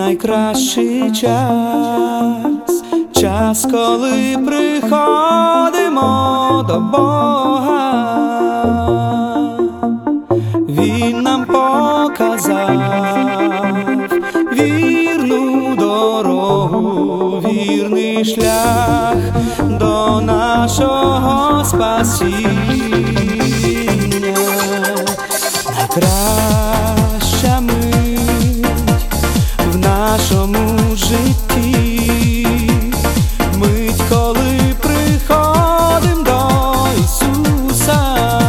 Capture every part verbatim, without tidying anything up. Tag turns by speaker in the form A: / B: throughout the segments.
A: найкращий час, час, коли приходимо до Бога. Він нам показав вірну дорогу, вірний шлях до нашого спасіння. Найкраща мить в нашому житті, мить, коли приходим до Ісуса.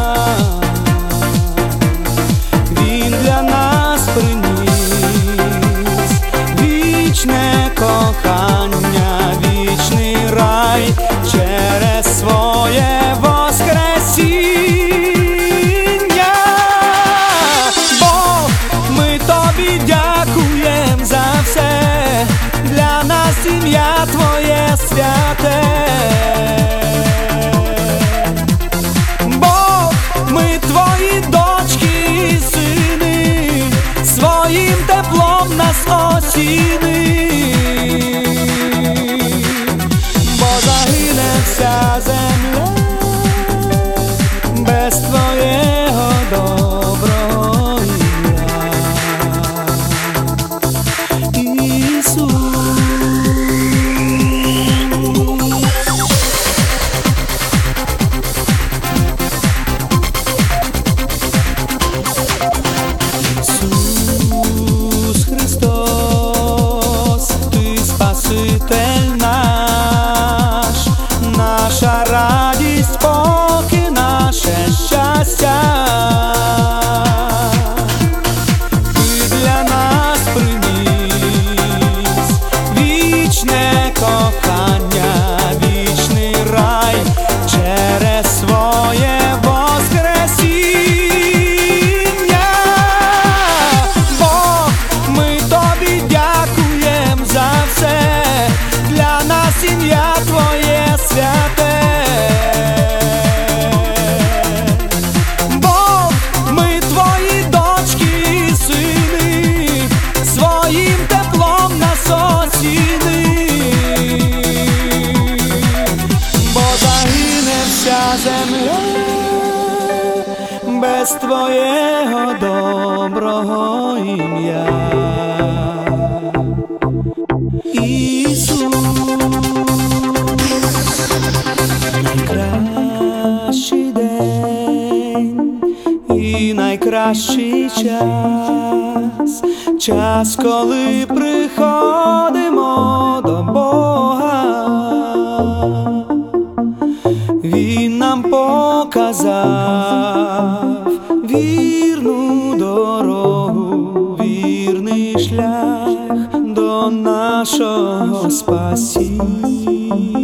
A: Він для нас приніс вічне кохання, вічний рай через своє воскресіння. Бог, ми тобі дякуєм за все, для нас ім'я твоє святе. Бог, ми твої дочки і сини, своїм теплом нас осіни. Бо загине вся земля без твоєго доброго ім'я. Ісус. Ісус Христос, Ти Спаситель наш, наша радість, спокій, наше щастя. Ти для нас приніс вічне кохання, вічний рай через своє воскресіння. Бог, ми тобі дякуєм за все, для нас ім'я твоє святе. Бог, ми твої дочки і сини, своїм теплом нас осіни. Бо загине вся земля без твоєго доброго ім'я. Ісус. Найкращий день і найкращий час, час, коли приходимо до Бога. Він нам показав вірну дорогу, вірний шлях до нашого спасіння.